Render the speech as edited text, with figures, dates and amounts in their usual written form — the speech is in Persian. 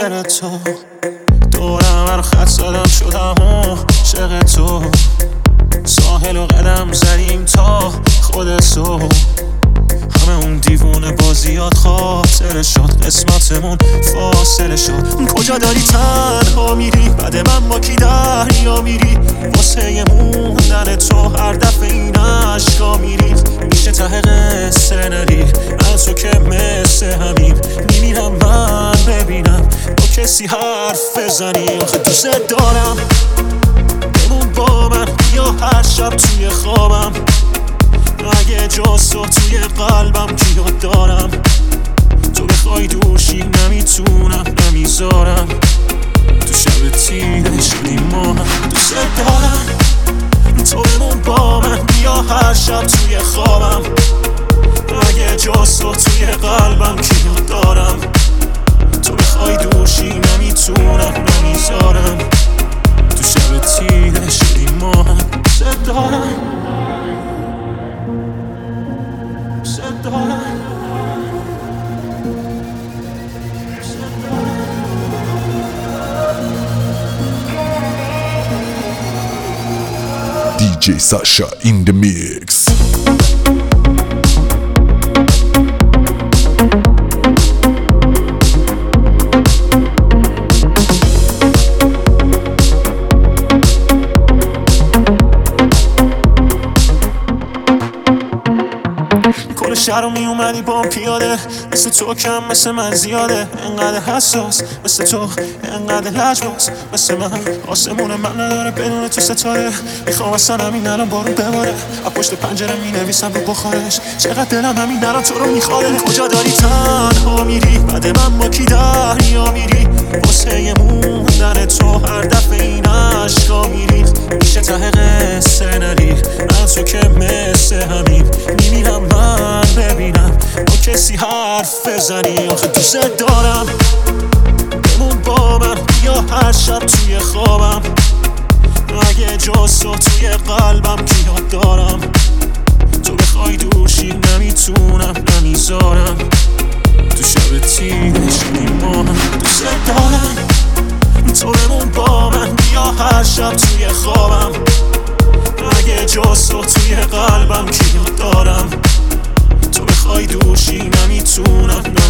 خاطر تو دورم رو خط زدم شدم عاشق تو ساحل و قدم زدیم تا خود صبح همه اون دیوونه بازیات خاطر شد قسمتمون فاصله شد کجا داری تنها میری بعد من با کی دریا میری واسه موندن تو هر دفعه این عشقا میری میشه ته قصه نری از تو که مثل همین میمیرم من ببینم با کسی حرف بزنی آخه دوست دارم بمون با من بیا هر شب توی خوابم اگه جز تو توی قلبم کیو دارم تو بخوای دوشی نمیتونم نمیذارم تو شب تیره شدی ما هم دوست دارم تو بمون با من بیا هر شب توی خوابم اگه جز تو توی قلبم کیو دارم تو بخوای دوشی نمیتونم نمیذارم تو شب تیره شدی ما هم دوست دارم DJ Sasha in the mix. کل شهر رو می اومدی با پیاده مثل تو کم مثل من زیاده انقدر حساس مثل تو انقدر لجباز مثل من آسمون من نداره بدون تو ستاره میخوام اصلا همین الان بارون بباره از پشت پنجره می نویسم رو بخارش چقدر دلم همین الان تو رو میخواره کجا داری تنها میری بعد من با کی دریا میری واسه موندن تو هر دفعه این عشقا میری میشه ته قصه نری از تو که مثل همین میمیرم من ببینم با کسی حرف بزنی آخه دوست دارم بمون با من بیا هر شب توی خوابم اگه جز تو توی قلبم کیو دارم تو بخوای دوشی نمیتونم نمیذارم تو شب تیره شدی ما هم دوست دارم تو بمون با من بیا هر شب توی خوابم اگه جز تو توی قلبم کیو دارم تو بخوای دوشی نمیتونم